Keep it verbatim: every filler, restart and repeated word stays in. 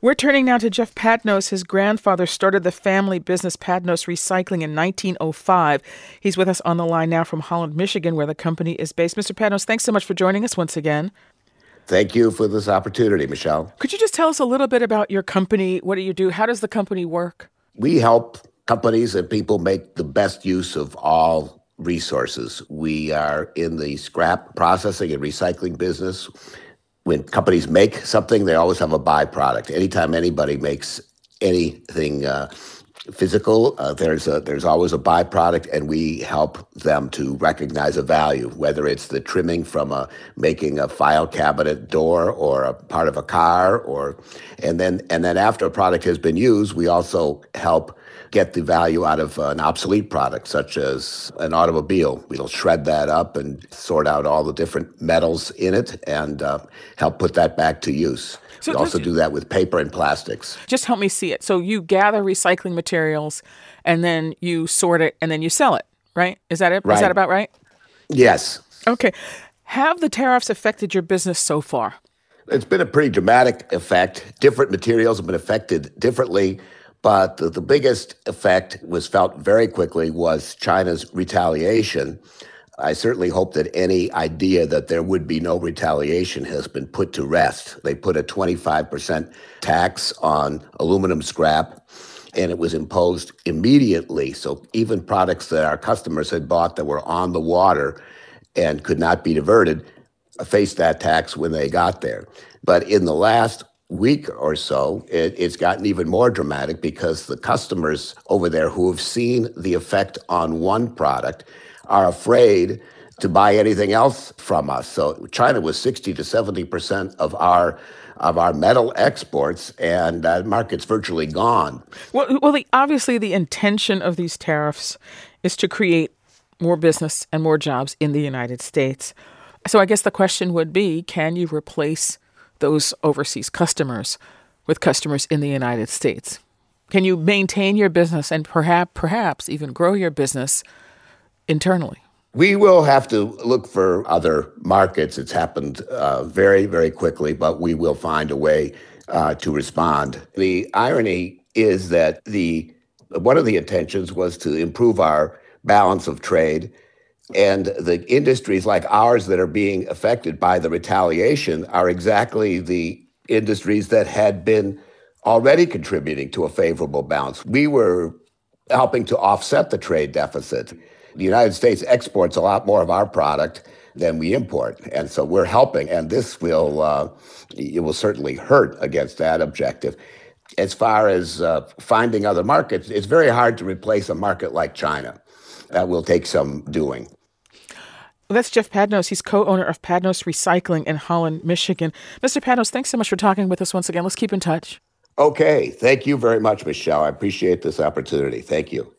We're turning now to Jeff Padnos. His grandfather started the family business Padnos Recycling in nineteen oh five. He's with us on the line now from Holland, Michigan, where the company is based. Mister Padnos, thanks so much for joining us once again. Thank you for this opportunity, Michelle. Could you just tell us a little bit about your company? What do you do? How does the company work? We help companies and people make the best use of all resources. We are in the scrap processing and recycling business. When companies make something, they always have a byproduct. Anytime anybody makes anything uh, physical, uh, there's a, there's always a byproduct, and we help them to recognize a value, whether it's the trimming from a, making a file cabinet door or a part of a car, or and then and then after a product has been used, we also help get the value out of an obsolete product, such as an automobile. We'll shred that up and sort out all the different metals in it and uh, help put that back to use. So we also do that with paper and plastics. Just help me see it. So you gather recycling materials, and then you sort it, and then you sell it, right? Is that it? Right. Is that about right? Yes. Okay. Have the tariffs affected your business so far? It's been a pretty dramatic effect. Different materials have been affected differently. But the, the biggest effect was felt very quickly was China's retaliation. I certainly hope that any idea that there would be no retaliation has been put to rest. They put a twenty-five percent tax on aluminum scrap, and it was imposed immediately. So even products that our customers had bought that were on the water and could not be diverted faced that tax when they got there. But in the last week or so, it, it's gotten even more dramatic because the customers over there who have seen the effect on one product are afraid to buy anything else from us. So China was sixty to seventy percent of our of our metal exports, and that market's virtually gone. Well, well, the, obviously the intention of these tariffs is to create more business and more jobs in the United States. So I guess the question would be, can you replace those overseas customers with customers in the United States? Can you maintain your business and perhaps perhaps even grow your business internally? We will have to look for other markets. It's happened uh, very, very quickly, but we will find a way uh, to respond. The irony is that the one of the intentions was to improve our balance of trade. And the industries like ours that are being affected by the retaliation are exactly the industries that had been already contributing to a favorable balance. We were helping to offset the trade deficit. The United States exports a lot more of our product than we import. And so we're helping. And this will, uh, it will certainly hurt against that objective. As far as uh, finding other markets, it's very hard to replace a market like China. That will take some doing. Well, that's Jeff Padnos. He's co-owner of Padnos Recycling in Holland, Michigan. Mister Padnos, thanks so much for talking with us once again. Let's keep in touch. Okay. Thank you very much, Michelle. I appreciate this opportunity. Thank you.